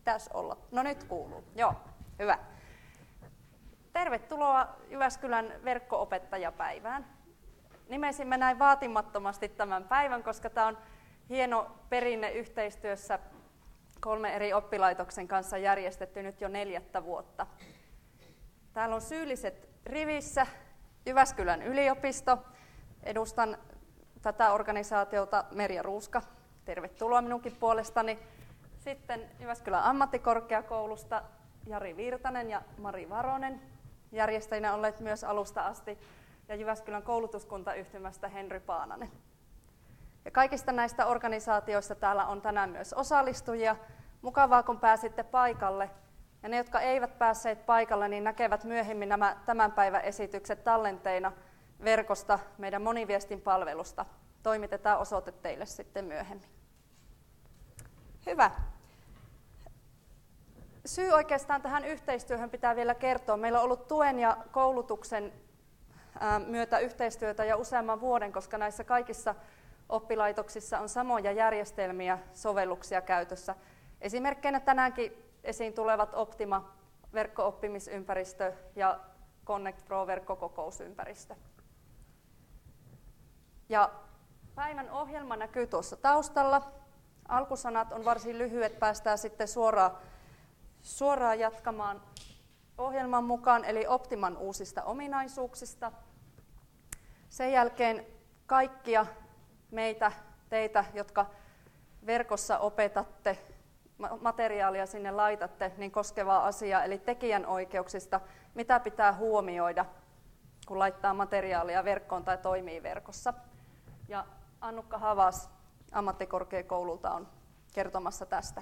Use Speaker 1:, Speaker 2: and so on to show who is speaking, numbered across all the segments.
Speaker 1: Pitäisi olla. No nyt kuuluu. Joo, hyvä. Tervetuloa Jyväskylän verkko-opettajapäivään. Nimesimme näin vaatimattomasti tämän päivän, koska tämä on hieno perinne yhteistyössä 3 eri oppilaitoksen kanssa järjestetty nyt jo 4. vuotta. Täällä on syylliset rivissä Jyväskylän yliopisto. Edustan tätä organisaatiota Merja Ruuska. Tervetuloa minunkin puolestani. Sitten Jyväskylän ammattikorkeakoulusta Jari Virtanen ja Mari Varonen. Järjestäjinä olleet myös alusta asti. Ja Jyväskylän koulutuskuntayhtymästä Henry Paananen. Ja kaikista näistä organisaatioista täällä on tänään myös osallistujia. Mukavaa, kun pääsitte paikalle. Ja ne, jotka eivät päässeet paikalle, niin näkevät myöhemmin nämä tämän päivän esitykset tallenteina verkosta meidän moniviestin palvelusta. Toimitetaan osoite teille sitten myöhemmin. Hyvä. Syy oikeastaan tähän yhteistyöhön pitää vielä kertoa. Meillä on ollut tuen ja koulutuksen myötä yhteistyötä jo useamman vuoden, koska näissä kaikissa oppilaitoksissa on samoja järjestelmiä, sovelluksia käytössä. Esimerkkeinä tänäänkin esiin tulevat Optima verkko-oppimisympäristö ja Connect Pro verkkokokousympäristö. Ja päivän ohjelma näkyy tuossa taustalla. Alkusanat on varsin lyhyet, päästään sitten suoraan jatkamaan ohjelman mukaan, eli Optiman uusista ominaisuuksista. Sen jälkeen kaikkia teitä, jotka verkossa opetatte, materiaalia sinne laitatte, niin koskevaa asiaa, eli tekijänoikeuksista, mitä pitää huomioida, kun laittaa materiaalia verkkoon tai toimii verkossa. Ja Annukka Havas ammattikorkeakoululta on kertomassa tästä.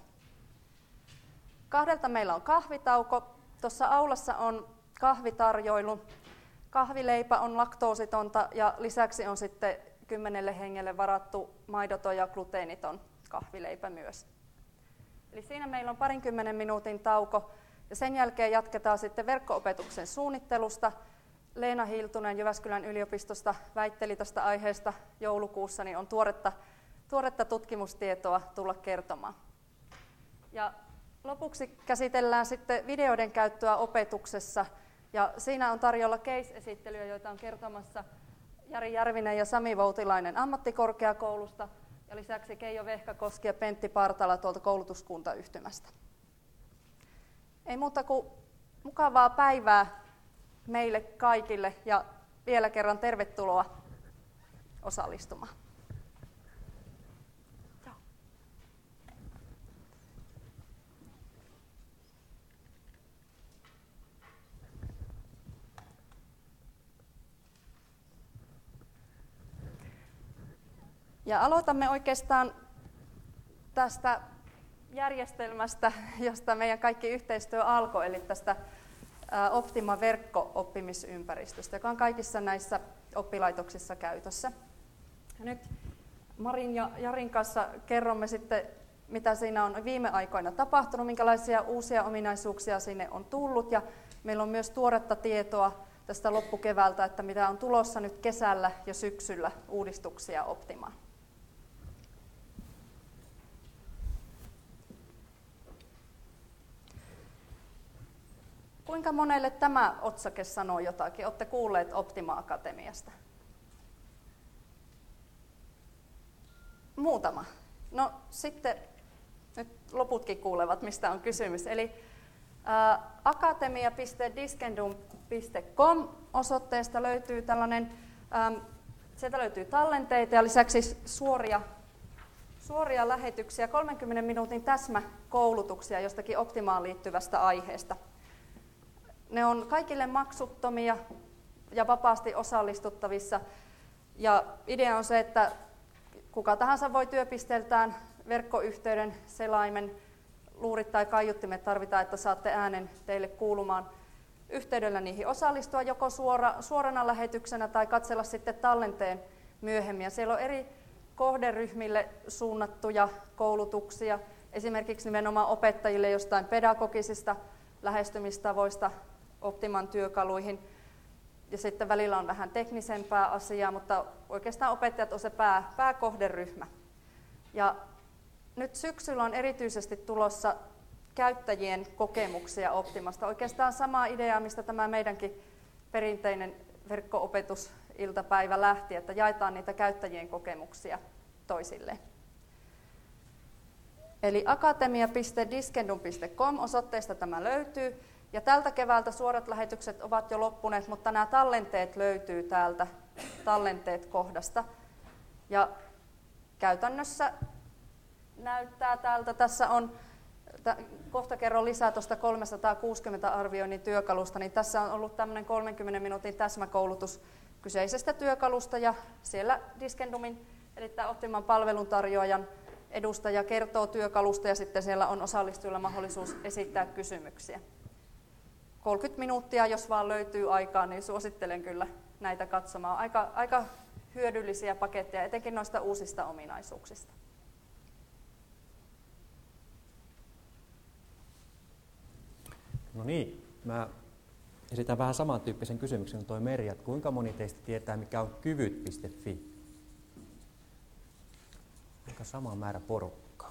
Speaker 1: 2 meillä on kahvitauko. Tuossa aulassa on kahvitarjoilu. Kahvileipä on laktoositonta ja lisäksi on sitten 10 hengelle varattu maidoton ja gluteeniton kahvileipä myös. Eli siinä meillä on 20 minuutin tauko ja sen jälkeen jatketaan sitten verkko-opetuksen suunnittelusta. Leena Hiltunen Jyväskylän yliopistosta väitteli tästä aiheesta joulukuussa, niin on tuoretta tutkimustietoa tulla kertomaan. Ja lopuksi käsitellään sitten videoiden käyttöä opetuksessa. Ja siinä on tarjolla case-esittelyjä, joita on kertomassa Jari Järvinen ja Sami Voutilainen ammattikorkeakoulusta. Ja lisäksi Keijo Vehkakoski ja Pentti Partala tuolta koulutuskuntayhtymästä. Ei muuta kuin mukavaa päivää meille kaikille ja vielä kerran tervetuloa osallistumaan. Ja aloitamme oikeastaan tästä järjestelmästä, josta meidän kaikki yhteistyö alkoi, eli tästä Optima verkko-oppimisympäristöstä, joka on kaikissa näissä oppilaitoksissa käytössä. Nyt Marin ja Jarin kanssa kerromme sitten, mitä siinä on viime aikoina tapahtunut, minkälaisia uusia ominaisuuksia sinne on tullut, ja meillä on myös tuoretta tietoa tästä loppukeväältä, että mitä on tulossa nyt kesällä ja syksyllä uudistuksia Optimaan. Kuinka monelle tämä otsake sanoo jotakin? Olette kuulleet Optima Akatemiasta? Muutama. No sitten nyt loputkin kuulevat, mistä on kysymys. Eli akatemia.diskendum.com osoitteesta löytyy sieltä löytyy tallenteita ja lisäksi suoria lähetyksiä, 30 minuutin täsmäkoulutuksia jostakin Optimaan liittyvästä aiheesta. Ne on kaikille maksuttomia ja vapaasti osallistuttavissa. Ja idea on se, että kuka tahansa voi työpisteeltään verkkoyhteyden, selaimen, luurit tai kaiuttimet tarvitaan, että saatte äänen teille kuulumaan yhteydellä niihin osallistua joko suorana lähetyksenä tai katsella sitten tallenteen myöhemmin. Ja siellä on eri kohderyhmille suunnattuja koulutuksia, esimerkiksi nimenomaan opettajille jostain pedagogisista lähestymistavoista Optiman työkaluihin. Ja sitten välillä on vähän teknisempää asiaa, mutta oikeastaan opettajat on se pääkohderyhmä. Ja nyt syksyllä on erityisesti tulossa käyttäjien kokemuksia Optimasta. Oikeastaan sama idea, mistä tämä meidänkin perinteinen verkko-opetusiltapäivä lähti, että jaetaan niitä käyttäjien kokemuksia toisilleen. Eli akatemia.diskendum.com osoitteesta tämä löytyy. Ja tältä keväältä suorat lähetykset ovat jo loppuneet, mutta nämä tallenteet löytyy täältä tallenteet-kohdasta. Ja käytännössä näyttää täältä, tässä on, kohta kerron lisää tuosta 360 arvioinnin työkalusta, niin tässä on ollut tämmöinen 30 minuutin täsmäkoulutus kyseisestä työkalusta, ja siellä Diskendumin, eli tämä Optiman palveluntarjoajan edustaja kertoo työkalusta, ja sitten siellä on osallistujilla mahdollisuus esittää kysymyksiä. 30 minuuttia, jos vaan löytyy aikaa, niin suosittelen kyllä näitä katsomaan. Aika hyödyllisiä paketteja, etenkin noista uusista ominaisuuksista.
Speaker 2: No niin, mä esitän vähän samantyyppisen kysymyksen kuin toi Merja, että kuinka moni teistä tietää, mikä on kyvyt.fi? Aika sama määrä porukkaa.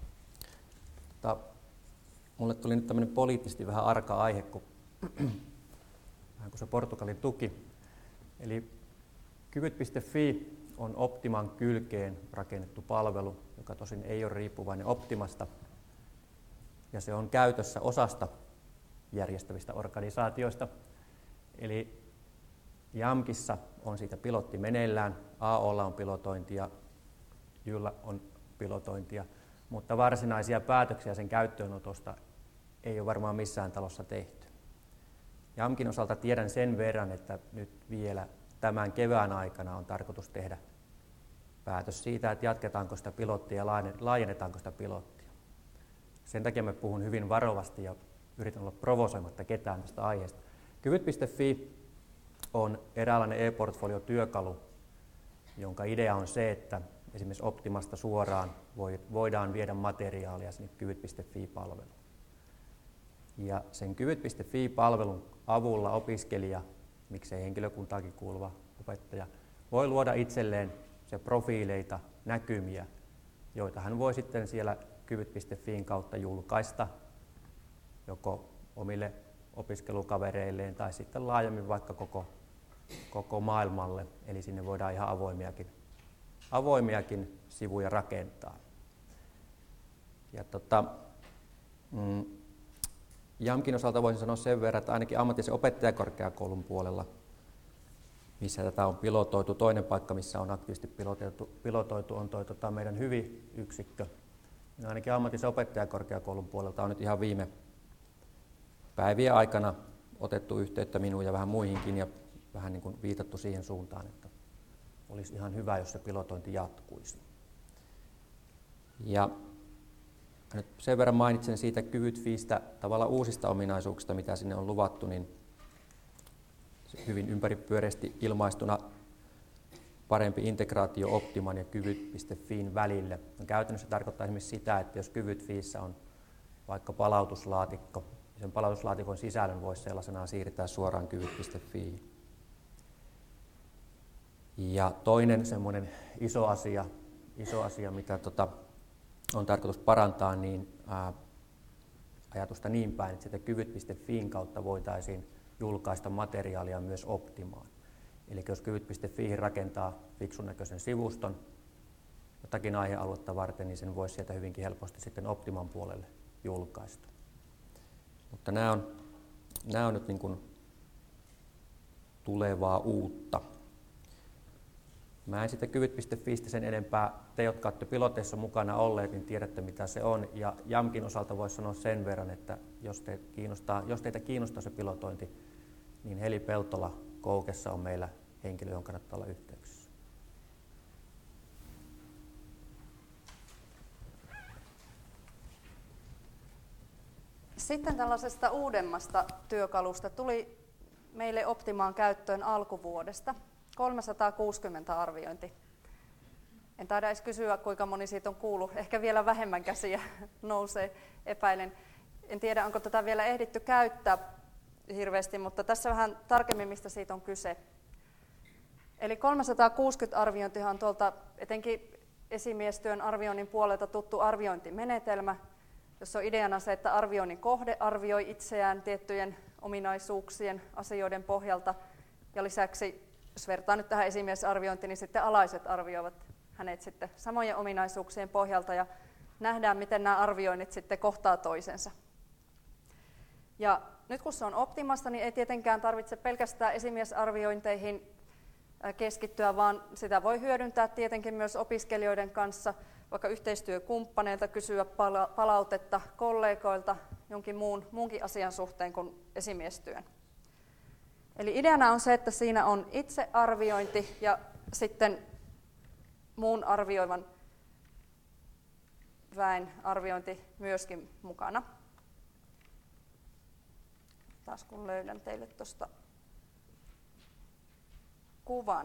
Speaker 2: Mulle tuli nyt tämmöinen poliittisesti vähän arka aihe, vähän kuin se Portugalin tuki. Eli kyvyt.fi on Optiman kylkeen rakennettu palvelu, joka tosin ei ole riippuvainen Optimasta. Ja se on käytössä osasta järjestävistä organisaatioista. Eli JAMKissa on siitä pilotti meneillään, AOlla on pilotointia, JYllä on pilotointia, mutta varsinaisia päätöksiä sen käyttöönotosta ei ole varmaan missään talossa tehty. JAMKin osalta tiedän sen verran, että nyt vielä tämän kevään aikana on tarkoitus tehdä päätös siitä, että jatketaanko sitä pilottia ja laajennetaanko sitä pilottia. Sen takia mä puhun hyvin varovasti ja yritän olla provosoimatta ketään tästä aiheesta. Kyvyt.fi on eräänlainen e-portfolio-työkalu, jonka idea on se, että esimerkiksi Optimasta suoraan voidaan viedä materiaalia sinne kyvyt.fi-palveluun. Ja sen kyvyt.fi-palvelun avulla opiskelija, miksei henkilökuntaakin kuuluva opettaja, voi luoda itselleen se profiileita, näkymiä, joita hän voi sitten siellä kyvyt.fiin kautta julkaista joko omille opiskelukavereilleen tai sitten laajemmin vaikka koko maailmalle. Eli sinne voidaan ihan avoimiakin sivuja rakentaa. Ja JAMKin osalta voisin sanoa sen verran, että ainakin ammatillisen opettajakorkeakoulun puolella, missä tätä on pilotoitu, toinen paikka, missä on aktiivisesti pilotoitu, on meidän Hyvi-yksikkö. Ja ainakin ammatillisen opettajakorkeakoulun puolelta on nyt ihan viime päivien aikana otettu yhteyttä minuun ja vähän muihinkin ja vähän niin kuin viitattu siihen suuntaan, että olisi ihan hyvä, jos se pilotointi jatkuisi. Ja nyt sen verran mainitsen siitä Kyvyt.fistä tavallaan uusista ominaisuuksista, mitä sinne on luvattu, niin hyvin ympäripyöreästi ilmaistuna parempi integraatio Optiman ja Kyvyt.fin välille. Käytännössä tarkoittaa esimerkiksi sitä, että jos Kyvyt.fiissä on vaikka palautuslaatikko, niin sen palautuslaatikon sisällön voisi sellaisenaan siirtää suoraan Kyvyt.fiin. Ja toinen semmoinen iso asia mitä on tarkoitus parantaa, niin ajatusta niin päin, että sitä Kyvyt.fiin kautta voitaisiin julkaista materiaalia myös Optimaan. Eli jos Kyvyt.fiihin rakentaa fiksun näköisen sivuston jotakin aihealuetta varten, niin sen voisi sieltä hyvinkin helposti sitten Optiman puolelle julkaista. Mutta nämä on nyt niin kuin tulevaa uutta. Mä en sitten Kyvyt.fistä sen enempää. Te, jotka olette piloteissa mukana olleet, niin tiedätte mitä se on. Ja JAMKin osalta voisi sanoa sen verran, että jos teitä kiinnostaa se pilotointi, niin Heli Peltola Koukessa on meillä henkilö, jonka kannattaa olla yhteyksissä.
Speaker 1: Sitten tällaisesta uudemmasta työkalusta tuli meille Optimaan käyttöön alkuvuodesta 360 arviointi. En taida edes kysyä, kuinka moni siitä on kuullut. Ehkä vielä vähemmän käsiä nousee, epäilen. En tiedä, onko tätä vielä ehditty käyttää hirveästi, mutta tässä vähän tarkemmin, mistä siitä on kyse. Eli 360 arviointihan on tuolta etenkin esimiestyön arvioinnin puolelta tuttu arviointimenetelmä, jossa on ideana se, että arvioinnin kohde arvioi itseään tiettyjen ominaisuuksien, asioiden pohjalta. Ja lisäksi, jos vertaa nyt tähän esimiesarviointiin, niin sitten alaiset arvioivat hänet sitten samojen ominaisuuksien pohjalta ja nähdään, miten nämä arvioinnit sitten kohtaa toisensa. Ja nyt kun se on Optimassa, niin ei tietenkään tarvitse pelkästään esimiesarviointeihin keskittyä, vaan sitä voi hyödyntää tietenkin myös opiskelijoiden kanssa, vaikka yhteistyökumppaneilta kysyä palautetta kollegoilta jonkin muunkin asian suhteen kuin esimiestyön. Eli ideana on se, että siinä on itsearviointi ja sitten muun arvioivan väen arviointi myöskin mukana. Taas kun löydän teille tuosta kuvan.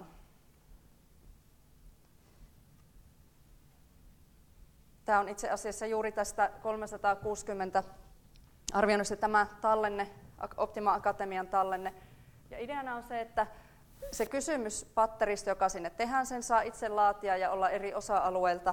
Speaker 1: Tämä on itse asiassa juuri tästä 360 arvioinnista tämä tallenne, Optima Akatemian tallenne. Ja ideana on se, että se kysymyspatteristo, joka sinne tehdään, sen saa itse laatia ja olla eri osa-alueilta.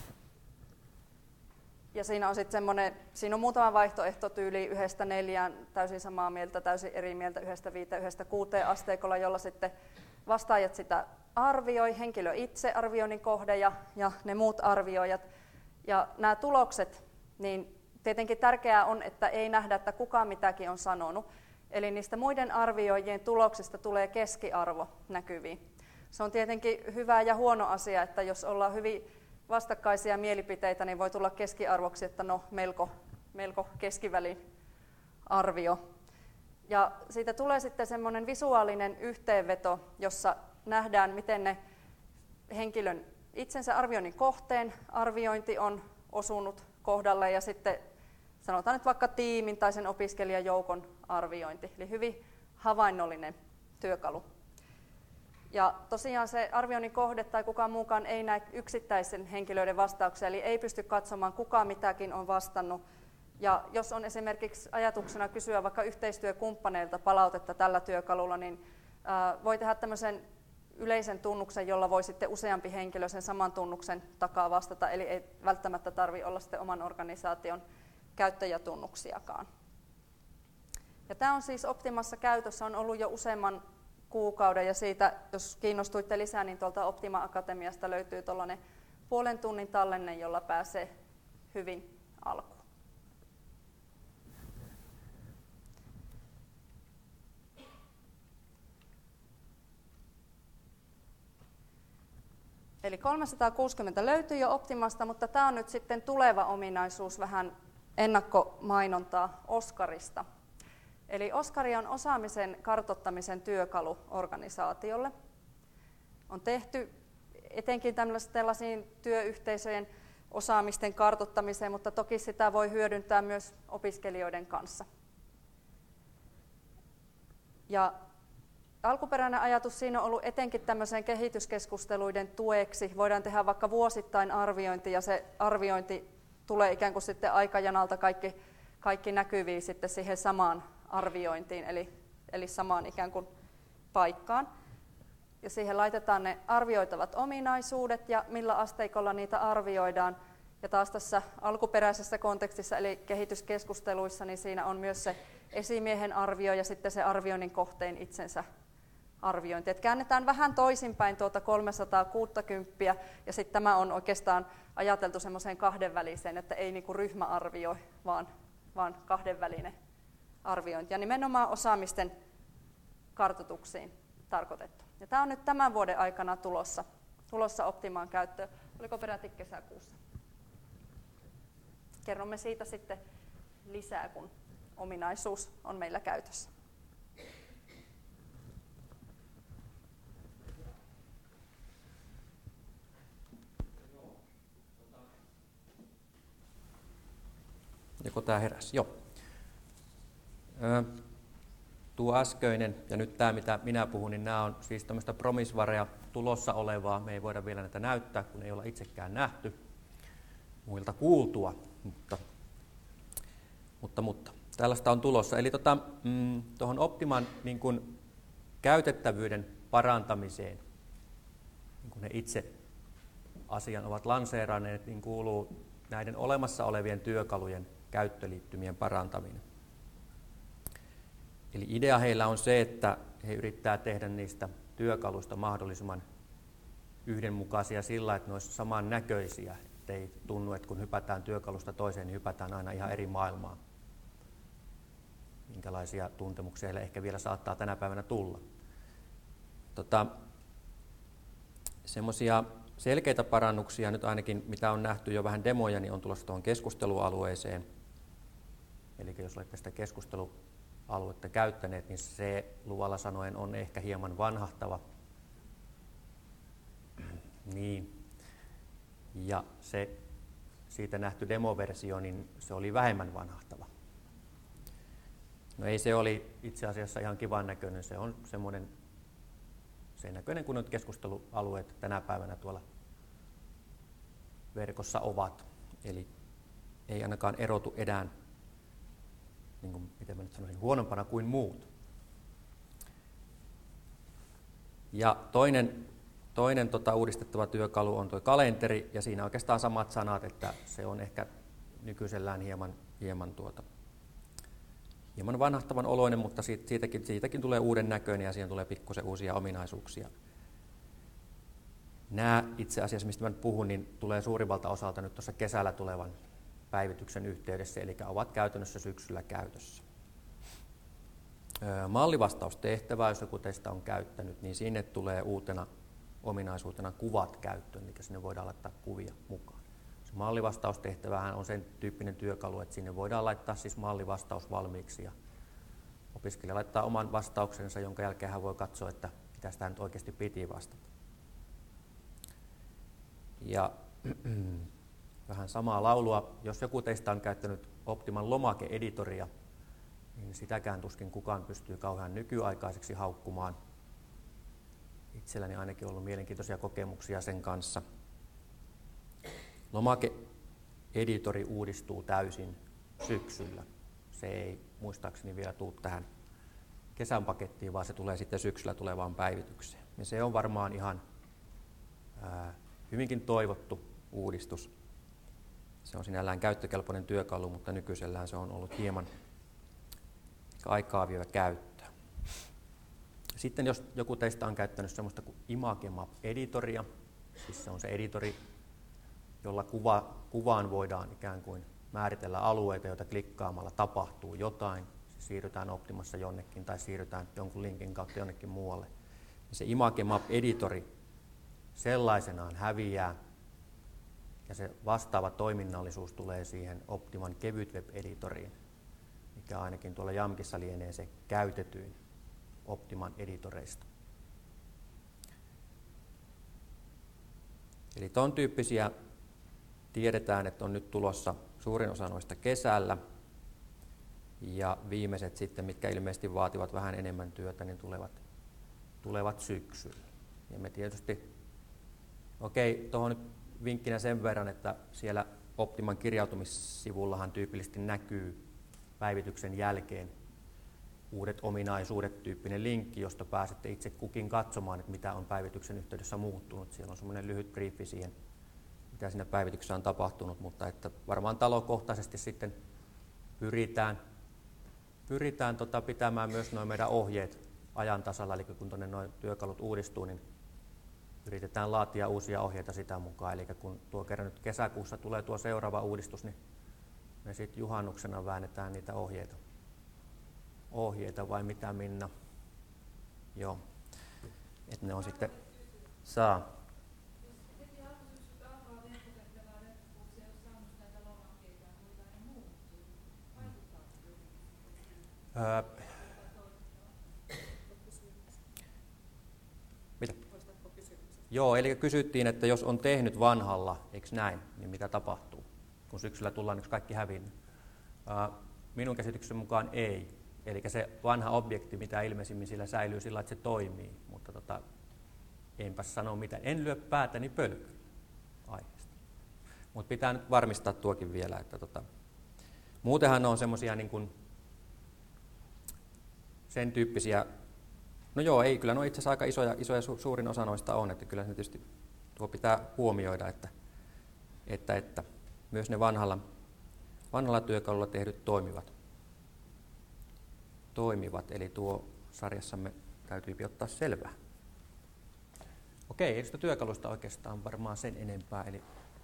Speaker 1: Ja siinä on sitten semmoinen, siinä on muutama vaihtoehto tyyli 1-4, täysin samaa mieltä, täysin eri mieltä, 1-5, 1-6 asteikolla, jolla sitten vastaajat sitä arvioi, henkilö itse, arvioinnin kohde ja ne muut arvioijat. Ja nämä tulokset, niin tietenkin tärkeää on, että ei nähdä, että kuka mitäkin on sanonut. Eli niistä muiden arvioijien tuloksista tulee keskiarvo näkyviin. Se on tietenkin hyvä ja huono asia, että jos ollaan hyvin vastakkaisia mielipiteitä, niin voi tulla keskiarvoksi, että no melko keskivälin arvio. Ja siitä tulee sitten semmoinen visuaalinen yhteenveto, jossa nähdään, miten ne henkilön itsensä arvioinnin kohteen arviointi on osunut kohdalle ja sitten sanotaan nyt vaikka tiimin tai sen opiskelijajoukon arviointi, eli hyvin havainnollinen työkalu. Ja tosiaan se arvioinnin kohde tai kukaan muukaan ei näe yksittäisen henkilöiden vastauksia, eli ei pysty katsomaan kuka mitäkin on vastannut. Ja jos on esimerkiksi ajatuksena kysyä vaikka yhteistyökumppaneilta palautetta tällä työkalulla, niin voi tehdä tämmöisen yleisen tunnuksen, jolla voi sitten useampi henkilö sen saman tunnuksen takaa vastata, eli ei välttämättä tarvitse olla sitten oman organisaation käyttäjätunnuksiakaan. Ja tämä on siis Optimassa käytössä, on ollut jo useamman kuukauden, ja siitä, jos kiinnostuitte lisää, niin tuolta Optima Akatemiasta löytyy tuollainen puolen tunnin tallenne, jolla pääsee hyvin alkuun. Eli 360 löytyy jo Optimasta, mutta tämä on nyt sitten tuleva ominaisuus, vähän ennakkomainontaa Oskarista. Eli Oskari on osaamisen kartoittamisen työkalu organisaatiolle. On tehty etenkin tällaisiin työyhteisöjen osaamisten kartoittamiseen, mutta toki sitä voi hyödyntää myös opiskelijoiden kanssa. Ja alkuperäinen ajatus siinä on ollut etenkin tämmöisen kehityskeskusteluiden tueksi. Voidaan tehdä vaikka vuosittain arviointi ja se arviointi tulee ikään kuin sitten aikajanalta kaikki näkyviin sitten siihen samaan arviointiin, eli samaan ikään kuin paikkaan. Ja siihen laitetaan ne arvioitavat ominaisuudet ja millä asteikolla niitä arvioidaan. Ja taas tässä alkuperäisessä kontekstissa, eli kehityskeskusteluissa, niin siinä on myös se esimiehen arvio ja sitten se arvioinnin kohteen itsensä arviointi. Et käännetään vähän toisinpäin tuota 360 ja sitten tämä on oikeastaan ajateltu semmoiseen kahdenväliseen, että ei niinku ryhmä arvioi, vaan kahdenvälinen arviointi. Ja nimenomaan osaamisten kartoituksiin tarkoitettu. Ja tämä on nyt tämän vuoden aikana tulossa Optimaan käyttöön. Oliko peräti kesäkuussa? Kerromme siitä sitten lisää, kun ominaisuus on meillä käytössä.
Speaker 2: Joko tämä heräsi? Joo. Tuo äskeinen ja nyt tämä, mitä minä puhun, niin nämä on siis tämmöistä promisvarea tulossa olevaa. Me ei voida vielä näitä näyttää, kun ei olla itsekään nähty, muilta kuultua, mutta tällaista on tulossa. Eli tuohon Optiman niin kun käytettävyyden parantamiseen, niin kun ne itse asian ovat lanseeranneet, niin kuuluu näiden olemassa olevien työkalujen käyttöliittymien parantaminen. Eli idea heillä on se, että he yrittää tehdä niistä työkaluista mahdollisimman yhdenmukaisia sillä, että ne olisivat samannäköisiä. Ei tunnu, että kun hypätään työkalusta toiseen, niin hypätään aina ihan eri maailmaan. Minkälaisia tuntemuksia heille ehkä vielä saattaa tänä päivänä tulla. Semmoisia selkeitä parannuksia nyt ainakin, mitä on nähty jo vähän demoja, niin on tulossa tuohon keskustelualueeseen. Eli jos olette sitä keskustelualuetta käyttäneet, niin se luvalla sanoen on ehkä hieman vanhahtava. Niin. Ja se siitä nähty demoversio, niin se oli vähemmän vanhahtava. No ei se oli itse asiassa ihan kivan näköinen, se on semmoinen sen näköinen kuin nyt keskustelualueet tänä päivänä tuolla verkossa ovat. Eli ei ainakaan erotu edään, niin kuin, miten mä nyt sanoisin, huonompana kuin muut. Ja toinen uudistettava työkalu on tuo kalenteri, ja siinä oikeastaan samat sanat, että se on ehkä nykyisellään hieman vanhahtavan oloinen, mutta siitäkin tulee uuden näköinen ja siihen tulee pikkusen uusia ominaisuuksia. Nämä itse asiassa, mistä mä nyt puhun, niin tulee suurimmalta osalta nyt tuossa kesällä tulevan päivityksen yhteydessä, eli ovat käytännössä syksyllä käytössä. Mallivastaustehtävä, jos joku teistä on käyttänyt, niin sinne tulee uutena ominaisuutena kuvat käyttöön, eli sinne voidaan laittaa kuvia mukaan. Se mallivastaustehtävähän on sen tyyppinen työkalu, että sinne voidaan laittaa siis mallivastaus valmiiksi ja opiskelija laittaa oman vastauksensa, jonka jälkeen hän voi katsoa, että mitä sitä nyt oikeasti piti vastata. Ja vähän samaa laulua, jos joku teistä on käyttänyt Optiman lomake-editoria, niin sitäkään tuskin kukaan pystyy kauhean nykyaikaiseksi haukkumaan. Itselläni ainakin on ollut mielenkiintoisia kokemuksia sen kanssa. Lomake-editori uudistuu täysin syksyllä. Se ei muistaakseni vielä tule tähän kesän pakettiin, vaan se tulee sitten syksyllä tulevaan päivitykseen. Ja se on varmaan ihan hyvinkin toivottu uudistus. Se on sinällään käyttökelpoinen työkalu, mutta nykyisellään se on ollut hieman aikaa vievä käyttöä. Sitten jos joku teistä on käyttänyt sellaista kuin ImageMap-editoria, siis se on se editori, jolla kuvaan voidaan ikään kuin määritellä alueita, joita klikkaamalla tapahtuu jotain. Se siirrytään Optimassa jonnekin tai siirrytään jonkun linkin kautta jonnekin muualle. Ja se ImageMap-editori sellaisenaan häviää ja se vastaava toiminnallisuus tulee siihen Optiman kevyt web-editoriin, mikä ainakin tuolla Jamkissa lienee se käytetyin Optiman editoreista. Eli ton tyyppisiä tiedetään, että on nyt tulossa suurin osa noista kesällä, ja viimeiset sitten, mitkä ilmeisesti vaativat vähän enemmän työtä, niin tulevat syksyllä. Ja me tietysti, tuohon nyt vinkkinä sen verran, että siellä Optiman kirjautumissivullahan tyypillisesti näkyy päivityksen jälkeen uudet ominaisuudet tyyppinen linkki, josta pääsette itse kukin katsomaan, että mitä on päivityksen yhteydessä muuttunut. Siellä on semmoinen lyhyt briefi siihen, mitä siinä päivityksessä on tapahtunut, mutta että varmaan talokohtaisesti sitten pyritään pitämään myös nuo meidän ohjeet ajan tasalla, eli kun tuonne nuo työkalut uudistuu, niin yritetään laatia uusia ohjeita sitä mukaan. Eli kun tuo kerran nyt kesäkuussa tulee tuo seuraava uudistus, niin me sitten juhannuksena väännetään niitä ohjeita vai mitä, Minna? Joo, että ne on sitten saa. Mitä? Joo, eli kysyttiin, että jos on tehnyt vanhalla, eikö näin, niin mitä tapahtuu, kun syksyllä tullaan yksi kaikki hävinnyt? Minun käsityksen mukaan ei. Eli se vanha objekti, mitä ilmeisimmin sillä säilyy sillä, että se toimii, mutta enpä sano mitä. En lyö päätäni pölkyllä aiheesta. Mutta pitää nyt varmistaa tuokin vielä, että muutenhan on semmoisia niin kuin sen tyyppisiä, no joo, ei, kyllä no itse asiassa aika isoja suurin osa noista on, että kyllä se tietysti tuo pitää huomioida, että myös ne vanhalla vanhalla työkalulla tehdyt toimivat, eli tuo sarjassamme täytyy ottaa selvää. Okei, ei sitä työkalusta oikeastaan varmaan sen enempää, eli.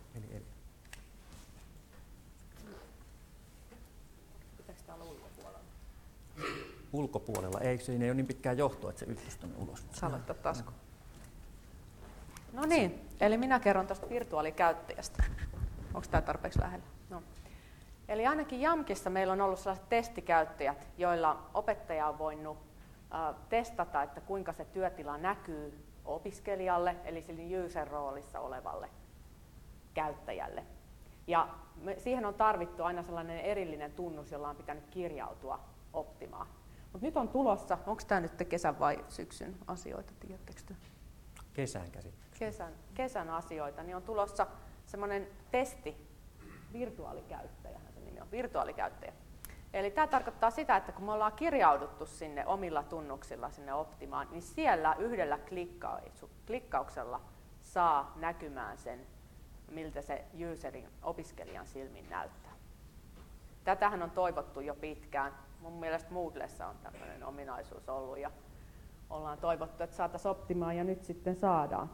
Speaker 1: Pitääkö tämä olla ulkopuolella?
Speaker 2: Ulkopuolella, ei ole niin pitkään johtoa, että se yhtyisi tuonne ulos.
Speaker 1: Saa laittaa tasku. No niin, eli minä kerron tuosta virtuaalikäyttäjästä. Onko tämä tarpeeksi lähellä? No. Eli ainakin JAMKissa meillä on ollut sellaiset testikäyttäjät, joilla opettaja on voinut testata, että kuinka se työtila näkyy opiskelijalle, eli sille user-roolissa olevalle käyttäjälle. Ja siihen on tarvittu aina sellainen erillinen tunnus, jolla on pitänyt kirjautua Optimaan. Mutta nyt on tulossa, onko tämä nyt kesän vai syksyn asioita, tiedättekö te?
Speaker 2: Kesän käsittelyksi.
Speaker 1: Kesän asioita, niin on tulossa semmoinen testi, virtuaalikäyttäjähän se nimi on, virtuaalikäyttäjä. Eli tämä tarkoittaa sitä, että kun me ollaan kirjauduttu sinne omilla tunnuksilla sinne Optimaan, niin siellä yhdellä klikkauksella saa näkymään sen, miltä se userin, opiskelijan silmin näyttää. Tätähän on toivottu jo pitkään. Mun mielestä Moodlessa on tämmöinen ominaisuus ollut ja ollaan toivottu, että saataisiin Optimaan ja nyt sitten saadaan.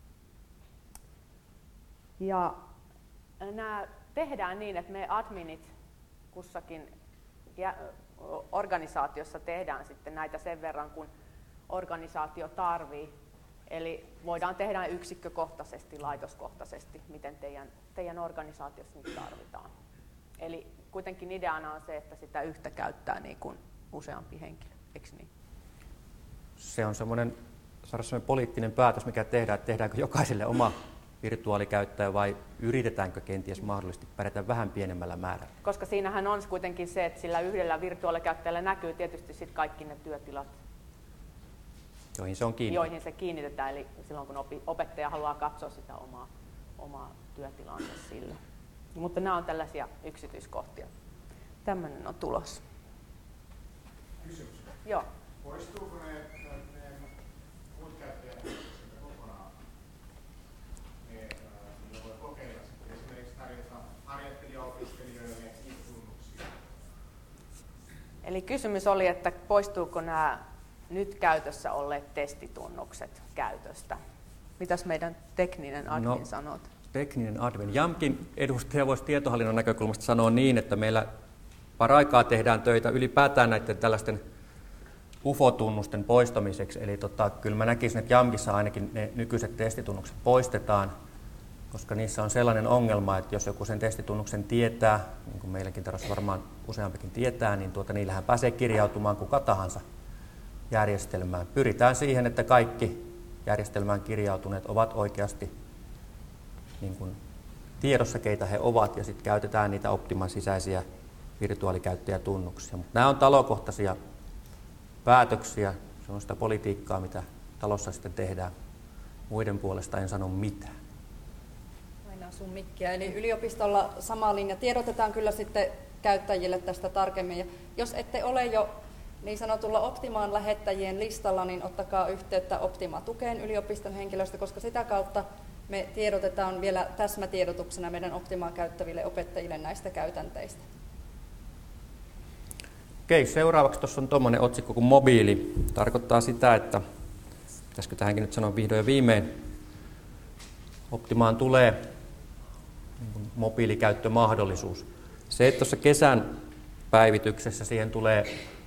Speaker 1: Ja nämä tehdään niin, että me adminit kussakin organisaatiossa tehdään sitten näitä sen verran, kun organisaatio tarvii. Eli voidaan tehdä yksikkökohtaisesti, laitoskohtaisesti, miten teidän organisaatiossa nyt tarvitaan. Eli kuitenkin ideana on se, että sitä yhtä käyttää niin kuin useampi henkilö, eikö niin?
Speaker 2: Se on semmoinen poliittinen päätös, mikä tehdään, että tehdäänkö jokaiselle oma virtuaalikäyttäjä vai yritetäänkö kenties mahdollisesti pärjätä vähän pienemmällä määrällä?
Speaker 1: Koska siinähän on kuitenkin se, että sillä yhdellä virtuaalikäyttäjällä näkyy tietysti sit kaikki ne työtilat, joihin se kiinnitetään. Eli silloin kun opettaja haluaa katsoa sitä omaa työtilansa sillä. Mutta nämä on tällaisia yksityiskohtia. Tämmöinen on tulos.
Speaker 3: Kysymys.
Speaker 1: Joo.
Speaker 3: Poistuuko ne muut käyttäjät kokonaan? Niillä voi kokeilla sitten esimerkiksi tarjota harjoittelijaopiskelijoille tunnuksia.
Speaker 1: Eli kysymys oli, että poistuuko nämä nyt käytössä olleet testitunnukset käytöstä? Mitäs meidän tekninen admin sanoo?
Speaker 2: Tekninen admin. JAMKin edustaja voisi tietohallinnon näkökulmasta sanoa niin, että meillä paraikaa tehdään töitä ylipäätään näiden tällaisten UFO-tunnusten poistamiseksi. Eli kyllä mä näkisin, että JAMKissa ainakin ne nykyiset testitunnukset poistetaan, koska niissä on sellainen ongelma, että jos joku sen testitunnuksen tietää, niin kuin meilläkin tarvitsisi varmaan useampikin tietää, niin niillähän pääsee kirjautumaan kuka tahansa järjestelmään. Pyritään siihen, että kaikki järjestelmään kirjautuneet ovat oikeasti niin kuin tiedossa, keitä he ovat, ja sitten käytetään niitä Optiman sisäisiä virtuaalikäyttäjätunnuksia. Mutta nämä on talokohtaisia päätöksiä, se on sitä politiikkaa, mitä talossa sitten tehdään. Muiden puolesta en sano mitään.
Speaker 1: Aina sun mikkiä. Eli yliopistolla sama linja. Tiedotetaan kyllä sitten käyttäjille tästä tarkemmin. Ja jos ette ole jo niin sanotulla Optimaan lähettäjien listalla, niin ottakaa yhteyttä Optima-tukeen yliopiston henkilöstä, koska sitä kautta me tiedotetaan vielä täsmätiedotuksena meidän Optimaa käyttäville opettajille näistä käytänteistä.
Speaker 2: Okei, seuraavaksi tuossa on tuommoinen otsikko kuin mobiili. Tarkoittaa sitä, että pitäisikö tähänkin nyt sanoa vihdoin ja viimein, Optimaan tulee mobiilikäyttömahdollisuus. Se, että tuossa kesän päivityksessä siihen tulee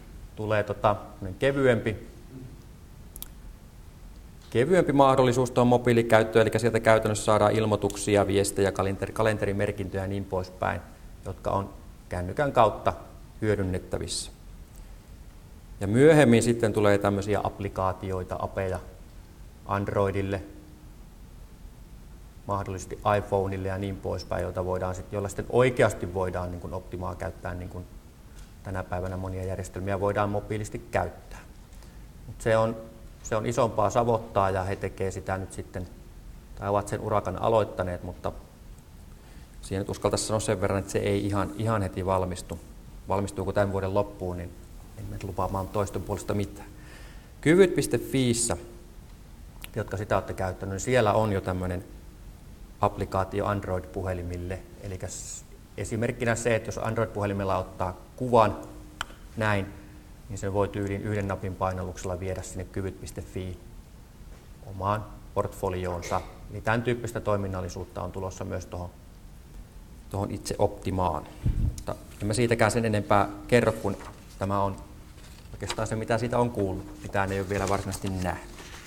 Speaker 2: kevyempi mahdollisuus tuohon mobiilikäyttöön, eli sieltä käytännössä saadaan ilmoituksia, viestejä, kalenterimerkintöjä ja niin poispäin, jotka on kännykän kautta hyödynnettävissä. Ja myöhemmin sitten tulee tämmöisiä applikaatioita, apeja Androidille, mahdollisesti iPhoneille ja niin poispäin, joilla sitten oikeasti voidaan niin kuin Optimaa käyttää, niin kuin tänä päivänä monia järjestelmiä voidaan mobiilisti käyttää. Mut se on isompaa savottaa ja he tekevät sitä nyt sitten, tai ovat sen urakan aloittaneet, mutta siihen nyt uskaltaisi sanoa sen verran, että se ei ihan heti valmistu. Valmistuuko tämän vuoden loppuun, niin en mene lupaamaan toisten puolesta mitään. Kyvyt.fiissä, jotka sitä olette käyttäneet, niin siellä on jo tämmöinen applikaatio Android-puhelimille, eli esimerkkinä se, että jos Android-puhelimella ottaa kuvan näin, niin se voi tyyliin yhden napin painalluksella viedä sinne kyvyt.fi omaan portfolioonsa. Eli tämän tyyppistä toiminnallisuutta on tulossa myös tuohon itse Optimaan. Mutta en mä siitäkään sen enempää kerro, kun tämä on oikeastaan se, mitä siitä on kuullut. Mitään ei ole vielä varsinaisesti nähty.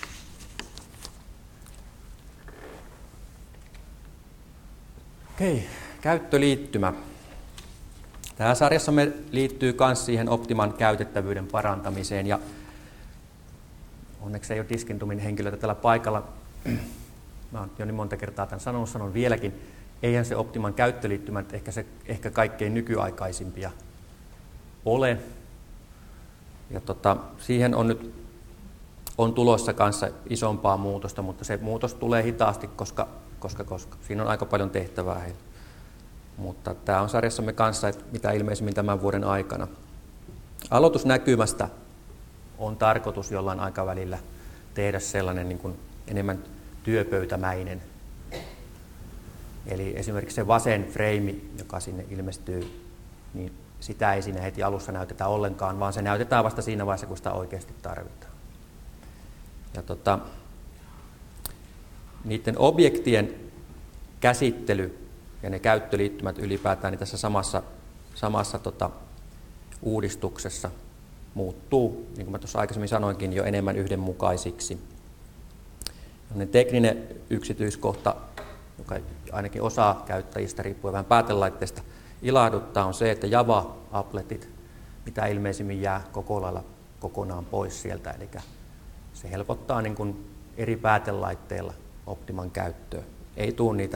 Speaker 2: Okei, käyttöliittymä. Tämä sarjassamme liittyy myös siihen Optiman käytettävyyden parantamiseen. Ja onneksi ei ole Diskentumin henkilöitä tällä paikalla. Mä oon jo niin monta kertaa tämän sanon vieläkin. Eihän se Optiman käyttöliittymät ehkä kaikkein nykyaikaisimpia ole. Ja siihen on tulossa kanssa isompaa muutosta, mutta se muutos tulee hitaasti, koska siinä on aika paljon tehtävää heillä. Mutta tämä on sarjassamme kanssa, että mitä ilmeisimmin tämän vuoden aikana. Aloitusnäkymästä on tarkoitus jollain aikavälillä tehdä sellainen niin kuin enemmän työpöytämäinen. Eli esimerkiksi se vasen freimi, joka sinne ilmestyy, niin sitä ei siinä heti alussa näytetä ollenkaan, vaan se näytetään vasta siinä vaiheessa, kun sitä oikeasti tarvitaan. Ja niiden objektien käsittely ja ne käyttöliittymät ylipäätään niin tässä samassa uudistuksessa muuttuu, niin kuin mä tuossa aikaisemmin sanoinkin, jo enemmän yhdenmukaisiksi. Tekninen yksityiskohta, joka ainakin osaa käyttäjistä riippuen vähän päätelaitteesta ilahduttaa, on se, että Java-appletit mitä ilmeisimmin jää koko lailla kokonaan pois sieltä. Eli se helpottaa niin kuin eri päätelaitteilla Optiman käyttöä. Ei tule niitä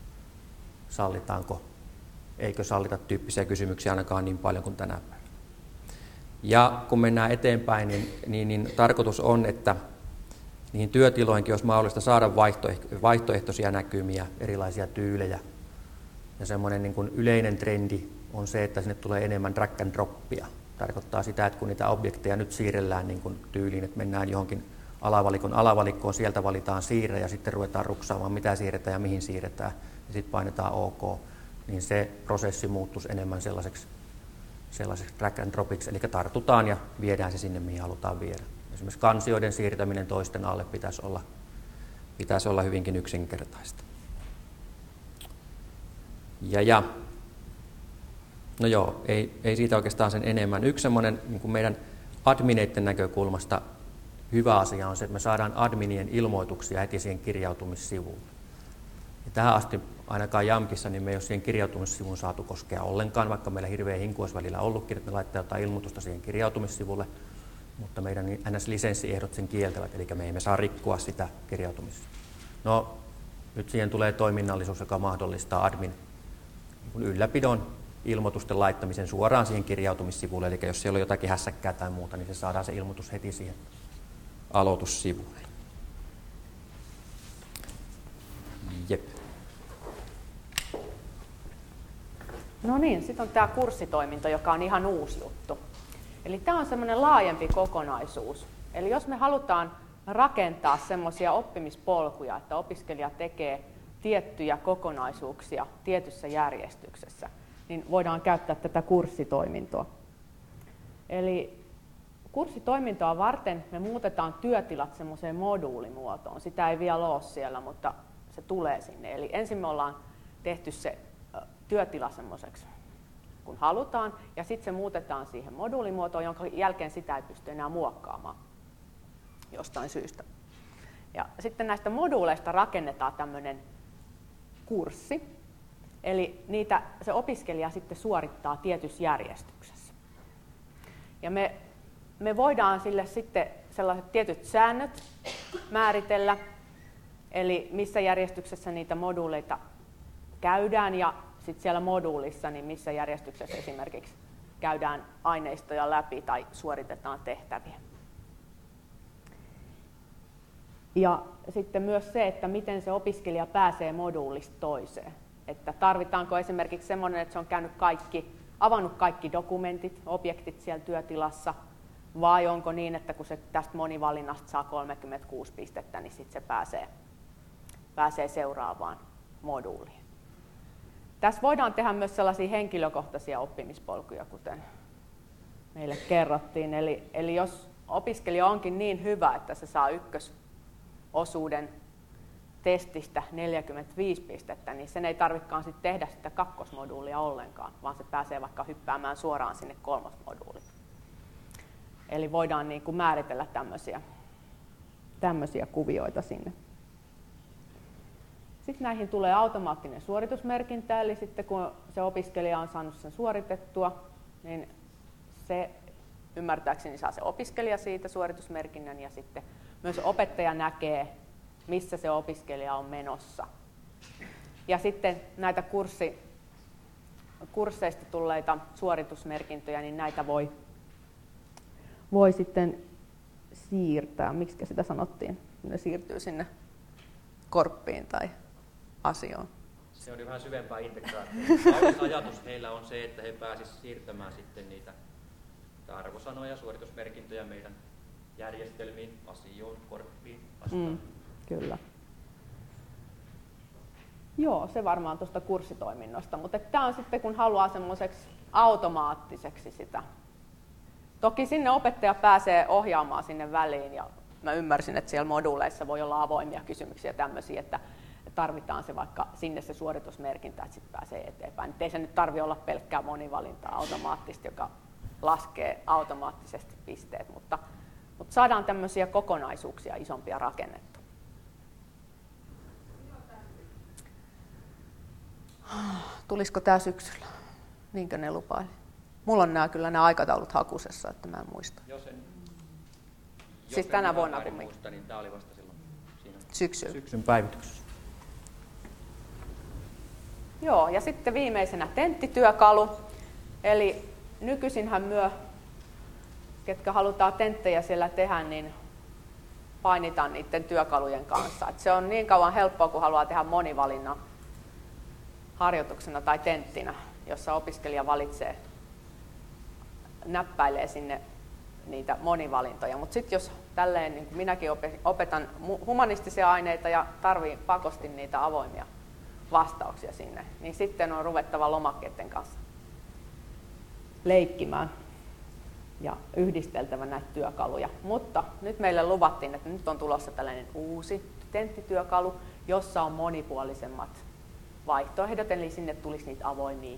Speaker 2: eikö sallita tyyppisiä kysymyksiä ainakaan niin paljon kuin tänä päivänä. Ja kun mennään eteenpäin, niin tarkoitus on, että niihin työtiloihinkin olisi mahdollista saada vaihtoehtoisia näkymiä, erilaisia tyylejä. Ja semmoinen niin kuin yleinen trendi on se, että sinne tulee enemmän drag and droppia. Tarkoittaa sitä, että kun niitä objekteja nyt siirrellään niin kuin tyyliin, että mennään johonkin alavalikkoon, sieltä valitaan siirre ja sitten ruvetaan ruksaamaan, mitä siirretään ja mihin siirretään. Ja sitten painetaan OK, niin se prosessi muuttuisi enemmän sellaiseksi drag and dropiksi, eli tartutaan ja viedään se sinne, mihin halutaan viedä. Esimerkiksi kansioiden siirtäminen toisten alle pitäisi olla hyvinkin yksinkertaista. No joo, ei siitä oikeastaan sen enemmän. Yksi semmoinen niin kuin meidän admineiden näkökulmasta hyvä asia on se, että me saadaan adminien ilmoituksia heti siihen kirjautumissivuun. Ja tähän asti ainakaan Jamkissa niin me ei ole siihen kirjautumissivuun saatu koskea ollenkaan, vaikka meillä hirveä hinku olisi välillä ollutkin, että me laittaa jotain ilmoitusta siihen kirjautumissivulle, mutta meidän NS-lisenssiehdot sen kieltävät, eli me emme saa rikkoa sitä kirjautumista. No, nyt siihen tulee toiminnallisuus, joka mahdollistaa admin ylläpidon ilmoitusten laittamisen suoraan siihen kirjautumissivulle, eli jos siellä on jotakin hässäkkää tai muuta, niin se saadaan se ilmoitus heti siihen aloitussivulle. Jep.
Speaker 4: No niin, sitten on tämä kurssitoiminto, joka on ihan uusi juttu. Eli tämä on semmoinen laajempi kokonaisuus. Eli jos me halutaan rakentaa semmoisia oppimispolkuja, että opiskelija tekee tiettyjä kokonaisuuksia tietyssä järjestyksessä, niin voidaan käyttää tätä kurssitoimintoa. Eli kurssitoimintoa varten me muutetaan työtilat semmoiseen moduulimuotoon. Sitä ei vielä ole siellä, mutta se tulee sinne. Eli ensin me ollaan tehty se työtila semmoiseksi, kun halutaan, ja sitten se muutetaan siihen moduulimuotoon, jonka jälkeen sitä ei pysty enää muokkaamaan jostain syystä. Ja sitten näistä moduuleista rakennetaan tämmöinen kurssi, eli se opiskelija sitten suorittaa tietyssä järjestyksessä. Ja me voidaan sille sitten sellaiset tietyt säännöt määritellä, eli missä järjestyksessä niitä moduuleita käydään, ja sitten siellä moduulissa, niin missä järjestyksessä esimerkiksi käydään aineistoja läpi tai suoritetaan tehtäviä. Ja sitten myös se, että miten se opiskelija pääsee moduulista toiseen. Että tarvitaanko esimerkiksi semmoinen, että se on avannut kaikki dokumentit, objektit siellä työtilassa, vai onko niin, että kun se tästä monivalinnasta saa 36 pistettä, niin sitten se pääsee seuraavaan moduuliin. Tässä voidaan tehdä myös sellaisia henkilökohtaisia oppimispolkuja, kuten meille kerrottiin. Eli jos opiskelija onkin niin hyvä, että se saa ykkösosuuden testistä 45 pistettä, niin sen ei tarvitsekaan sitten tehdä sitä kakkosmoduulia ollenkaan, vaan se pääsee vaikka hyppäämään suoraan sinne kolmosmoduuliin. Eli voidaan niin kuin määritellä tämmöisiä kuvioita sinne. Sitten näihin tulee automaattinen suoritusmerkintä, eli sitten kun se opiskelija on saanut sen suoritettua, niin se ymmärtääkseni saa se opiskelija siitä suoritusmerkinnän ja sitten myös opettaja näkee, missä se opiskelija on menossa. Ja sitten näitä kursseista tulleita suoritusmerkintöjä, niin näitä voi sitten siirtää. Miksi sitä sanottiin? Ne siirtyy sinne korppiin tai asioon.
Speaker 2: Se oli vähän syvempää integraatiota. Ajatus heillä on se, että he pääsisivät siirtämään sitten niitä arvosanoja, suoritusmerkintöjä meidän järjestelmiin, asioon, korppiin, vastaan.
Speaker 4: Kyllä. Joo, se varmaan tuosta kurssitoiminnosta, mutta tämä on sitten kun haluaa semmoiseksi automaattiseksi sitä. Toki sinne opettaja pääsee ohjaamaan sinne väliin ja mä ymmärsin, että siellä moduuleissa voi olla avoimia kysymyksiä tämmöisiä, että tarvitaan se vaikka sinne se suoritusmerkintä, että sitten pääsee eteenpäin. Nyt ei se nyt tarvitse olla pelkkää monivalintaa automaattisesti, joka laskee automaattisesti pisteet, mutta saadaan tämmöisiä kokonaisuuksia isompia rakennettu. Tulisiko tämä syksyllä? Niinkö ne lupaili? Mulla on kyllä nämä aikataulut hakusessa, että mä en muista. Siis tänä vuonna kumminkin.
Speaker 2: Muista, niin tämä oli vasta silloin siinä
Speaker 4: syksyn
Speaker 2: päivityksessä.
Speaker 4: Joo, ja sitten viimeisenä tenttityökalu. Eli nykyisinhän ketkä halutaan tenttejä siellä tehdä, niin painitaan niiden työkalujen kanssa. Et se on niin kauan helppoa, kun haluaa tehdä monivalinnan harjoituksena tai tenttinä, jossa opiskelija valitsee, näppäilee sinne niitä monivalintoja. Mutta sitten jos tälleen, niin kuin minäkin opetan humanistisia aineita ja tarvii pakosti niitä avoimia vastauksia sinne, niin sitten on ruvettava lomakkeiden kanssa leikkimään ja yhdisteltävä näitä työkaluja. Mutta nyt meille luvattiin, että nyt on tulossa tällainen uusi tenttityökalu, jossa on monipuolisemmat vaihtoehdot, eli sinne tulisi niitä avoimia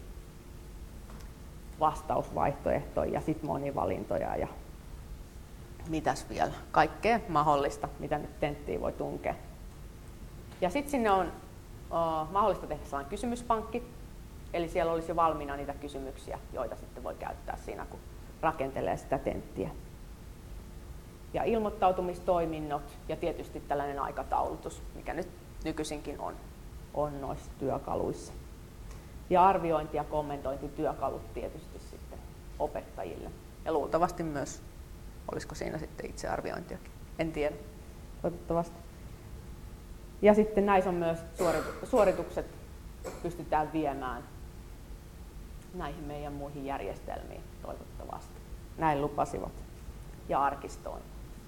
Speaker 4: vastausvaihtoehtoja ja sitten monivalintoja ja mitäs vielä, kaikkea mahdollista, mitä nyt tenttiin voi tunkea. Ja sitten sinne on mahdollista tehdä sellainen kysymyspankki, eli siellä olisi jo valmiina niitä kysymyksiä, joita sitten voi käyttää siinä, kun rakentelee sitä tenttiä. Ja ilmoittautumistoiminnot ja tietysti tällainen aikataulutus, mikä nyt nykyisinkin on noissa työkaluissa. Ja arviointi- ja kommentointityökalut tietysti sitten opettajille. Ja luultavasti myös, olisiko siinä sitten itsearviointiakin, en tiedä, toivottavasti. Ja sitten näissä on myös suoritukset pystytään viemään näihin meidän muihin järjestelmiin toivottavasti. Näin lupasivat. Ja arkistoon.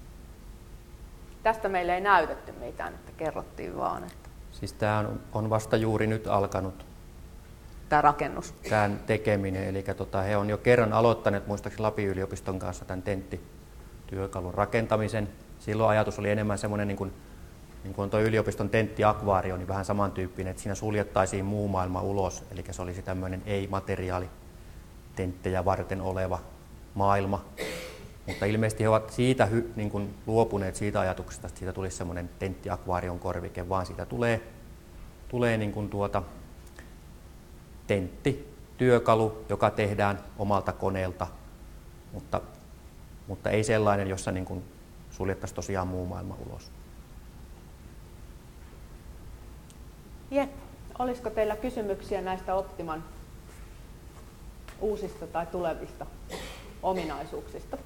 Speaker 4: Tästä meille ei näytetty mitään, että kerrottiin vaan. Että
Speaker 2: siis tämä on vasta juuri nyt alkanut.
Speaker 4: Tämä rakennus.
Speaker 2: Tämän tekeminen, eli he on jo kerran aloittaneet muistaakseni Lapin yliopiston kanssa tämän tenttityökalun rakentamisen. Silloin ajatus oli enemmän semmoinen, niin kuin on tuo yliopiston tenttiakvaario, niin vähän samantyyppinen, että siinä suljettaisiin muu maailma ulos, eli se olisi tämmöinen ei-materiaalitenttejä varten oleva maailma. Mutta ilmeisesti he ovat siitä niin kuin luopuneet siitä ajatuksesta, että siitä tulisi semmoinen tenttiakvaarion korvike, vaan siitä tulee niin kuin tenttityökalu, joka tehdään omalta koneelta, mutta ei sellainen, jossa niin kuin suljettaisiin tosiaan muu maailma ulos.
Speaker 4: Jep. Olisiko teillä kysymyksiä näistä Optiman uusista tai tulevista ominaisuuksista?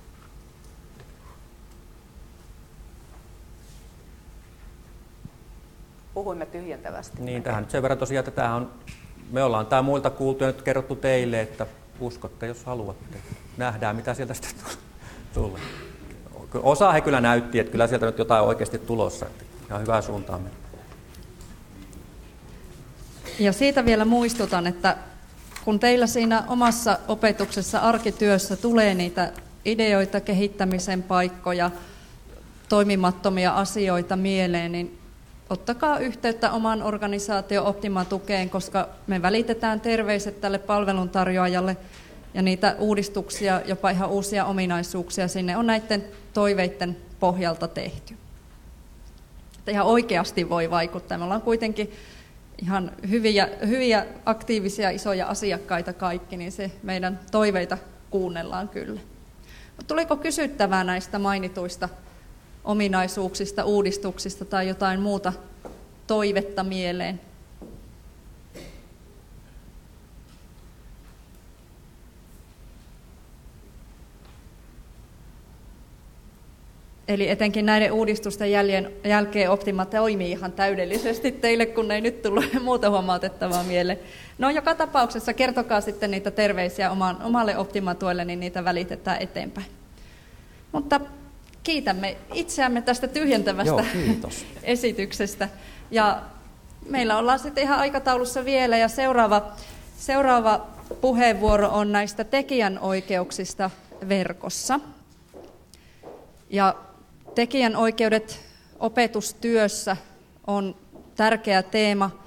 Speaker 4: Puhuimme tyhjentävästi.
Speaker 2: Niin, tähän nyt sen verran tosiaan, että me ollaan tämä muilta kuultu ja nyt kerrottu teille, että uskotte, jos haluatte. Nähdään, mitä sieltä sitten tulee. Osa he kyllä näytti, että kyllä sieltä nyt jotain oikeasti tulossa. Ihan hyvää suuntaan mennä.
Speaker 5: Ja siitä vielä muistutan, että kun teillä siinä omassa opetuksessa, arkityössä tulee niitä ideoita, kehittämisen paikkoja, toimimattomia asioita mieleen, niin ottakaa yhteyttä oman organisaation Optima-tukeen, koska me välitetään terveiset tälle palveluntarjoajalle ja niitä uudistuksia, jopa ihan uusia ominaisuuksia sinne on näiden toiveiden pohjalta tehty. Että ihan oikeasti voi vaikuttaa. Me ollaan kuitenkin ihan hyviä aktiivisia, isoja asiakkaita kaikki, niin se meidän toiveita kuunnellaan kyllä. Tuliko kysyttävää näistä mainituista ominaisuuksista, uudistuksista tai jotain muuta toivetta mieleen? Eli etenkin näiden uudistusten jälkeen Optima toimii ihan täydellisesti teille, kun ei nyt tullut muuta huomautettavaa mieleen. No joka tapauksessa kertokaa sitten niitä terveisiä omalle Optima-tuelle, niin niitä välitetään eteenpäin. Mutta kiitämme itseämme tästä tyhjentävästä esityksestä. Ja meillä ollaan sitten ihan aikataulussa vielä ja seuraava puheenvuoro on näistä tekijänoikeuksista verkossa. Ja tekijänoikeudet opetustyössä on tärkeä teema